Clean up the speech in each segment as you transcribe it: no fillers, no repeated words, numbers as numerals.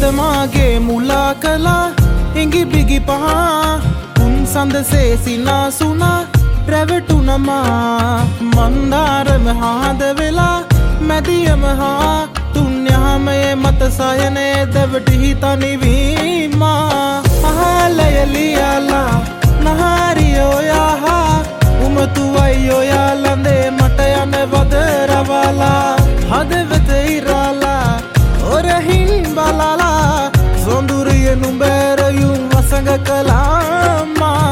හිතමාගේ මුලා කලා හිඟි බිගි පහා උන් සඳසේ සිනාසුනා රැවටුනමා මන්දාරම හාද වෙලා මැදියම හා තුන්යහමයේ මත සයනේ දැවටි හිතනිවීමා අහලයලියාලා නහාරියෝයාහා උමතුවයියෝයාලන්දේ මට යන වදරවාලා හදවත ඉරාලා ඔරහින් බලාලා සොඳුරිය නුඹරයුම් වසඟ කලාමා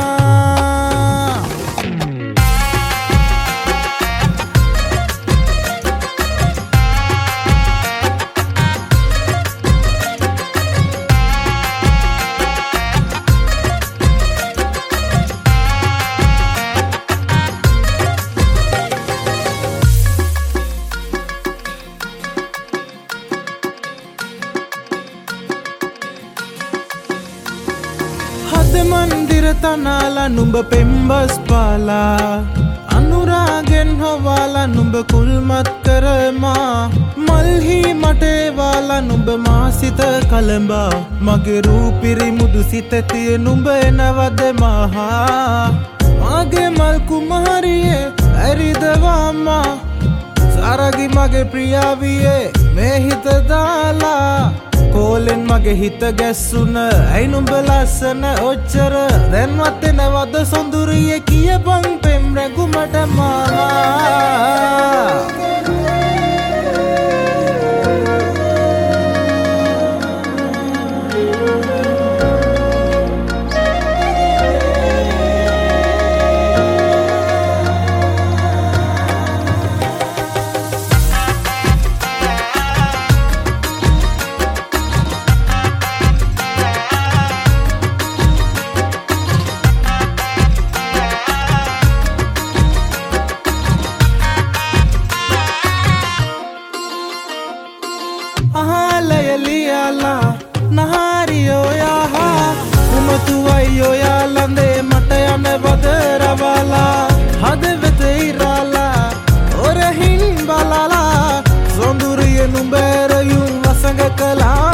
मंदिर तनाला नुඹ पेम्बस पाला अनुराගෙන් හොවාලා නුඹ කුල්මත් කරමා මල්හි මටේ වාලා නුඹ මා සිත කලඹා මගේ රූපිරි මුදු සිත තිය නුඹ එනවද මහා මගේ මල් කුමාරියේ ඇරිදවාමා සාරගි මගේ ප්‍රියාවියේ මේ හිත දාලා කෝලෙන් මගේ හිත ගැස්සුන ඇයි නුඹ ලස්සන ඔච්චර දැන්වත් එනවද සොඳුරිය කියපන් පෙම් රැඟුමට මාලා අහලයලියාලා නහාරියෝයාහා උමතුවයියෝයාලන්දේ මට යන වදරවාලා හදවත ඉරාලා ඔරහින් බලාලා සොඳුරිය නුඹරයුම් වසඟ කලා